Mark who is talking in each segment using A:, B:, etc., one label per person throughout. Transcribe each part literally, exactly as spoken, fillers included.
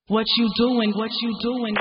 A: What you doing? What you doing?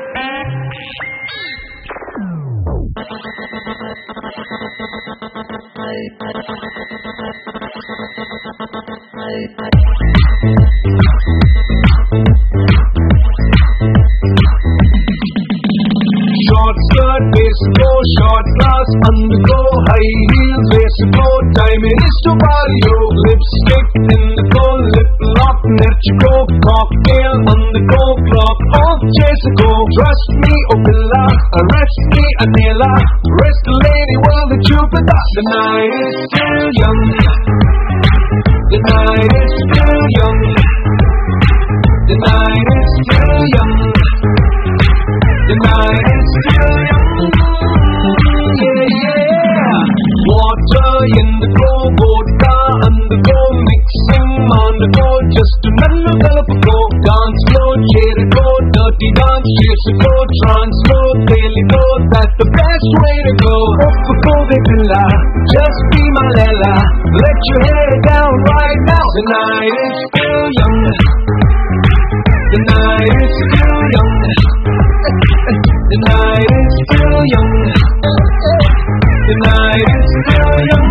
B: Short skirt, waist go, short blouse, undergo, high heels, waist go, timing is to barrio, lipstick in the go, lip lock, nerchico, cocktail on the go, clock off, chase go, trust me, Opila, arrest me, Adela, rest the lady, well the Jupiter, the night is still young, the night is still young, the night is still young. The night is still young, yeah, yeah. Water in the go, vodka on the go, mixing on the go, just another go. Dance floor, chair go, dirty dance, chase go, trance floor, daily go, that's the best way to go. Up go, Villa, just be my Lela, let your hair down right now. The night is still young, the night is still young. The night is still young. The night is still young.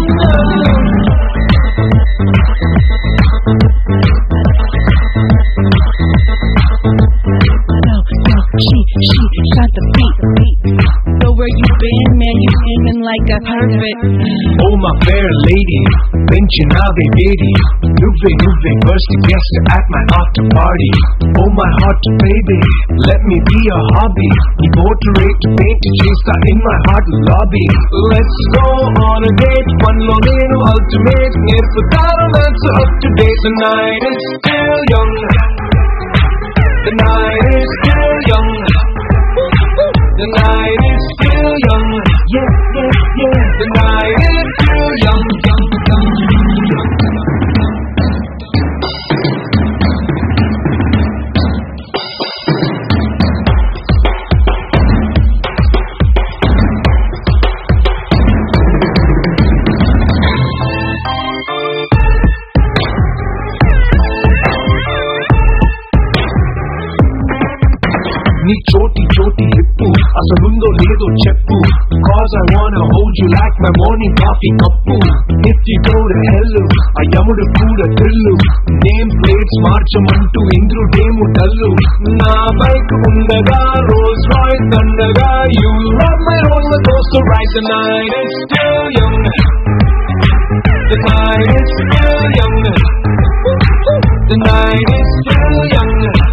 A: Yo, yo, she, she, shot the beat. So where you been, man? You aiming like a perfect.
B: Oh my fair lady, Benchinabe baby, Nuve Nuve first guest at my after party. Oh my hot baby, let me be a hobby. Portrait to paint to chase in my heart lobby. Let's go on a date, one Lolino ultimate. Near Sotaro, that's up to date. The night is still young. The night is still young. The night is still young. Yeah, yeah, yeah. The night is still young, young, young, young. నీ చోటి చోటి hip అసలుందో లేదో చెప్పు. Cause I wanna hold you like my morning coffee cup. If you go to hell, ఆ యముడు కూడా thrill. Name plates మార్చమంటూ ఇంద్రుడేమో dull. నా bike ఉండగా రోల్స్ రాయ్స్ దండగా. You love my roller coaster ride. The night is still young. The night is still young. The night is still young.